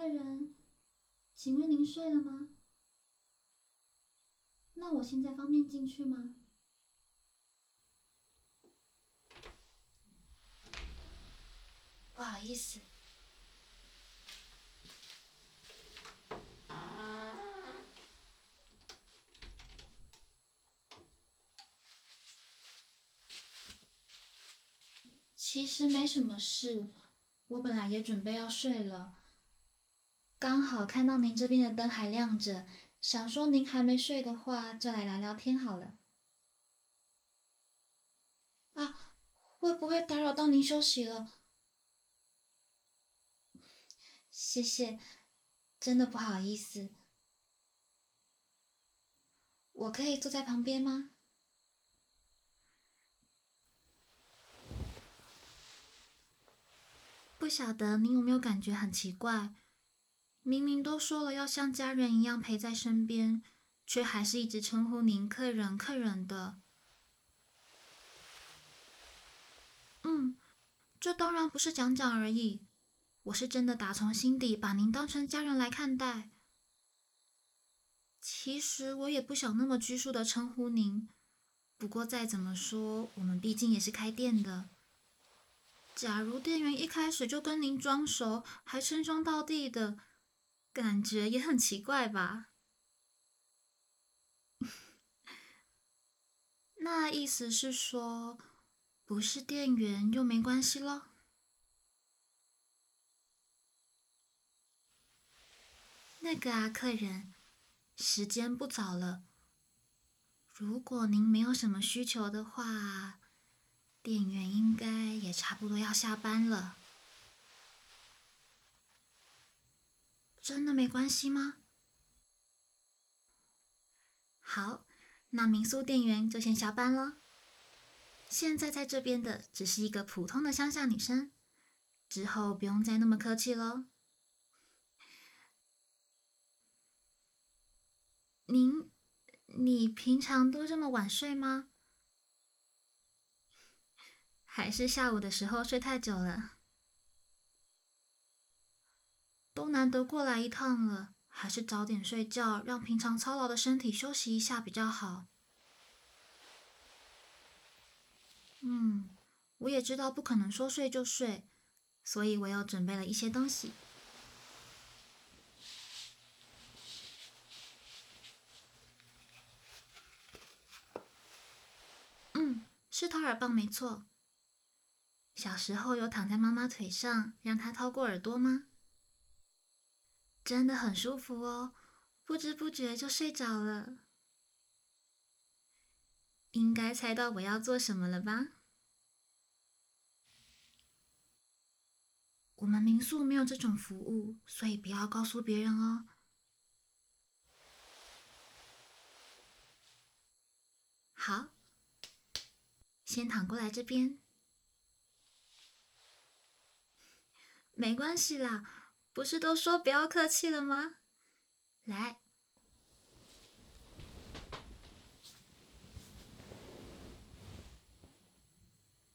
人，请问您睡了吗？那我现在方便进去吗？不好意思。其实没什么事，我本来也准备要睡了，刚好看到您这边的灯还亮着，想说您还没睡的话，就来聊聊天好了。啊，会不会打扰到您休息了？谢谢，真的不好意思。我可以坐在旁边吗？不晓得您有没有感觉很奇怪？明明都说了要像家人一样陪在身边，却还是一直称呼您客人客人的。嗯，这当然不是讲讲而已，我是真的打从心底把您当成家人来看待。其实我也不想那么拘束的称呼您，不过再怎么说，我们毕竟也是开店的。假如店员一开始就跟您装熟，还称兄道弟的，感觉也很奇怪吧？那意思是说，不是店员就没关系咯？那个啊，客人，时间不早了，如果您没有什么需求的话，店员应该也差不多要下班了。真的没关系吗？好，那民宿店员就先下班了。现在在这边的只是一个普通的乡下女生，之后不用再那么客气喽。您，你平常都这么晚睡吗？还是下午的时候睡太久了？都难得过来一趟了，还是早点睡觉，让平常操劳的身体休息一下比较好。我也知道不可能说睡就睡，所以我又准备了一些东西。是掏耳棒没错。小时候有躺在妈妈腿上，让她掏过耳朵吗？真的很舒服哦，不知不觉就睡着了。应该猜到我要做什么了吧？我们民宿没有这种服务，所以不要告诉别人哦。好，先躺过来这边。没关系啦，不是都说不要客气了吗？来，